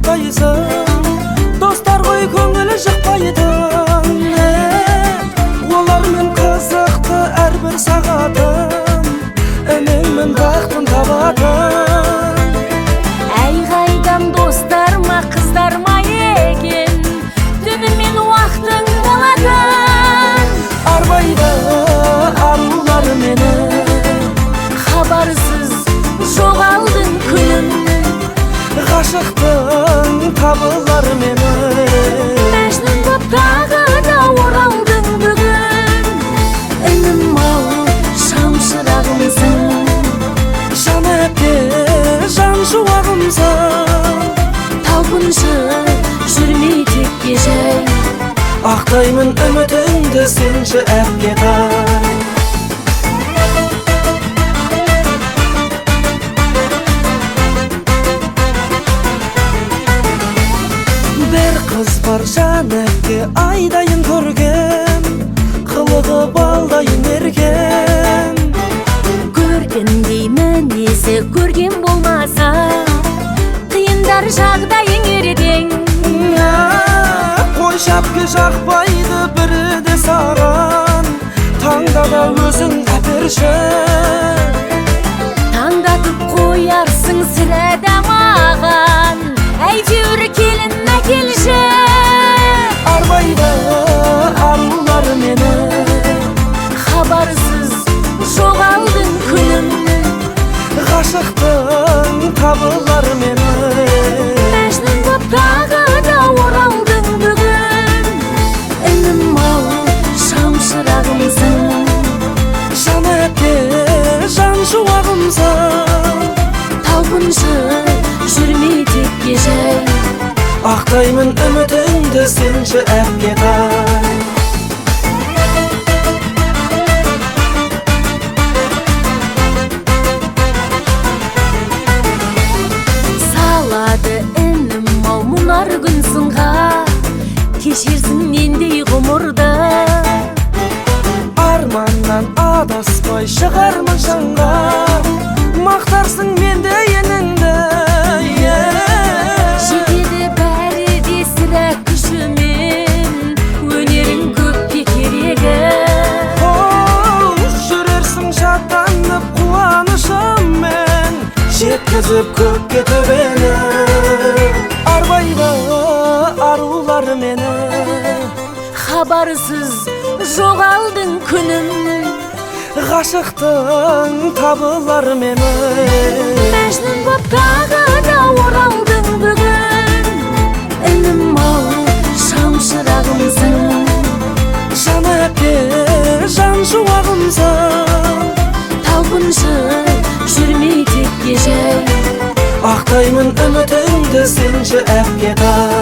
сақтайсың, достар ғой көңілі жықпайтын. Олармен қызықты әрбір сағатым, ініңнің бақытын табатын. Әй қайдам достар ма қыздар ма екен, түнімен уақытың болатын. Арбайды арулар мені, Хабарсыз жоғалдың күнім, ғашықтың табылар мені. Мәжнүн боп тағы да оралдың бүгін. Інім-ау шамшырағымсың, Жан әпке жан шуағымсың, талпыншы жүрмей текке жай. ақтаймын үмітіңді сенші әпкетай. Бір қыз бар жан әпке айдайын көрген, қылығы балдайын ерген. Көргендей мінезі көрген болмаса, қиындар жағдайың ердең. Қой шапке жақпайды бірі де саған, таңда да өзің әперші. Таңдатып қоярсың сірә да маған, әйтеуір келін әкелші. Арбайды арулар мені, Хабарсыз жоғалдың күнім, ғашықтың табылар мені. Мәжнүн боп тағы да оралдың бүгін. Інім-ау шамшырағымсың, Жан әпке жан шуағымсың, талпыншы жүрмей текке жай. ақтаймын үмітіңді сенші әпкетай. Салады інім-ау мұнар күн сынға, кешерсің нендей ғұмырды. Арманнан адаспай шығармын шаңға, мақтарсың менде еніңді. Жетеді бәрі де сірә күшімен, өнерің көпке керегі. Жүрерсің шаттанып қуанышыммен, жеткізіп көкке төбені. Арбайды арулар мені, Хабарсыз жоғалдың күнім, ғашықтың табылар мені. Мәжнүн боп тағы да оралдың бүгін. Інім-ау шамшырағымсың, Жан әпке жан шуағымсың, талпыншы жүрмей текке жай. ақтаймын үмітіңді сенші әпкетай.